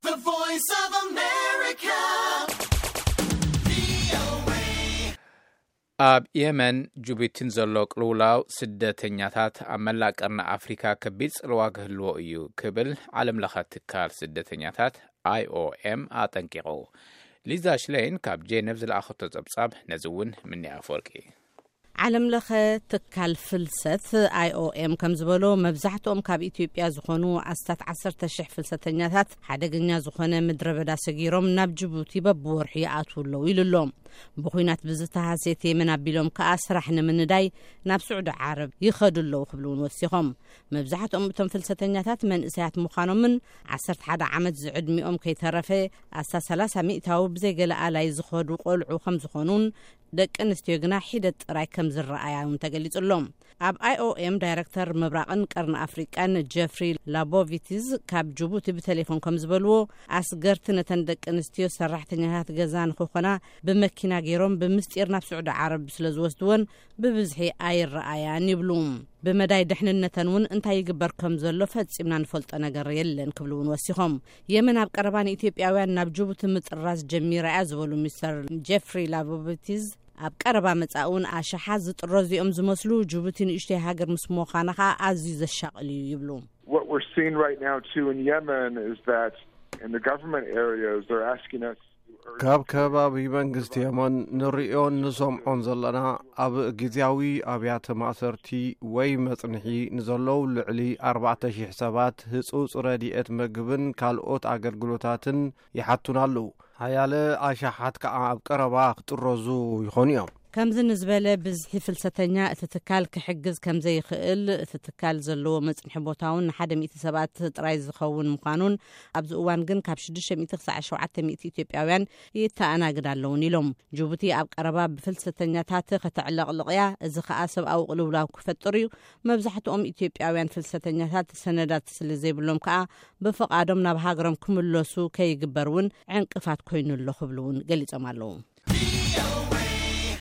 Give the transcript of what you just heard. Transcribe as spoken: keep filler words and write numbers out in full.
The Voice of America. ኣብ የመን ጁቢትን ዘሎ ቅልውላው ስደተኛታት ኣብ መላእ ቀርኒ ኣፍሪካ ከቢድ ጽልዋ ክህልዎ እዩ ክብል ዓለም ለኸ ትካል ስደተኛታት አይ ኦ ኤም ኣጠንቂቑ። ሊዛ ሽሌን ካብ ጄኔቭ ዝለኣኸቶ ጸብጻብ ነዚ እውን ምንያ ኣፈወርቂ ዓለም ለኸ ትካል ፍልሰት አይ ኦ ኤም ከም ዝበሎ መብዛሕትኦም ካብ ኢትዮጵያ ዝኾኑ ዓሰርተ ዓሰርተ ሽሕ ፍልሰተኛታት ሓደገኛ ዝኾነ ምድረ በዳ ሰጊሮም ናብ ጅቡቲ በብወርሒ ይኣትዉ ኣለዉ ኢሉሎም። ብኹናት ብዝተሃሰት የመን ኣቢሎም ከኣ ስራሕ ንምንዳይ ናብ ስዑድ ዓረብ ይኸዱ ኣለዉ ክብሉ እውን ወሲኾም። መብዛሕትኦም እቶም ፍልሰተኛታት መንእሰያት ምዃኖምን ዓሰርተ ሓደ ዓመት ዝዕድሚኦም ከይተረፈ ኣስታ ሰላሳ ሚእታዊ ብዘይገለ ኣላይ ዝኸዱ ቆልዑ ከም ዝኾኑን ደቂ ኣንስትዮ ግና ሒደት ጥራይ ከም ዝረኣያውን ተገሊጹሎም። ኣብ አይ ኦ ኤም ዳይሬክተር ምብራቕን ቀርኒ ኣፍሪቃን ጀፍሪ ላቦቪቲዝ ካብ ጅቡቲ ብቴሌፎን ከም ዝበልዎ ኣስገርቲ ነተን ደቂ ኣንስትዮ ሰራሕተኛታት ገዛ ንክኾና ብመኪና ገይሮም ብምስጢር ናብ ስዑድ ዓረብ ስለ ዝወስድዎን ብብዝሒ ኣይረኣያን ይብሉ። ብመዳይ ድሕንነተን እውን እንታይ ይግበር ከም ዘሎ ፈጺምና ንፈልጦ ነገር የለን ክብሉ እውን ወሲኾም። የመን ኣብ ቀረባ ንኢትዮጵያውያን ናብ ጅቡቲ ምጥራዝ ጀሚራ እያ ዝበሉ ሚስተር ጀፍሪ ላቦቪቲዝ ኣብ ቀረባ መጻኡን ኣሸሓ ዝጥረዚኦም ዝመስሉ ጅቡቲ ንእሽተይ ሃገር ምስ ምዃና ኸ ኣዝዩ ዘሻቕል እዩ ይብሉ። What we're seeing right now too in Yemen is that in the government areas they're asking us ካብ ከባቢ መንግስቲ የመን ንሪኦን ንሰምዖን ዘለና ኣብ ጊዜያዊ ኣብያተ ማእሰርቲ ወይ መጽንሒ ንዘለዉ ልዕሊ ኣርባዕተ ሽሕ ሰባት ህጹጽ ረድኤት ምግብን ካልኦት ኣገልግሎታትን ይሓቱን ኣለዉ። ሓያለ ኣሻሓት ከዓ ኣብ ቀረባ ክጥረዙ ይኾኑ እዮም። ከምዚ ንዝበለ ብዝሒ ፍልሰተኛ እቲ ትካል ክሕግዝ ከም ዘይኽእል እቲ ትካል ዘለዎ መጽንሒ ቦታውን ንሓደ ሚእቲ ሰባት ጥራይ ዝኸውን ምዃኑን ኣብዚ እዋን ግን ካብ ሽዱሽተ ሚእቲ ክሳብ ሸውዓተ ሚእቲ ኢትዮጵያውያን ይተኣናግድ ኣለውን ኢሎም። ጅቡቲ ኣብ ቀረባ ብፍልሰተኛታት ከተዕለቕልቕያ እዚ ከዓ ሰብኣዊ ቅልውላው ክፈጥር እዩ። መብዛሕትኦም ኢትዮጵያውያን ፍልሰተኛታት ሰነዳት ስለ ዘይብሎም ከዓ ብፍቓዶም ናብ ሃገሮም ክምለሱ ከይግበር እውን ዕንቅፋት ኮይኑ ኣሎ ክብሉ እውን ገሊጾም ኣለዉ።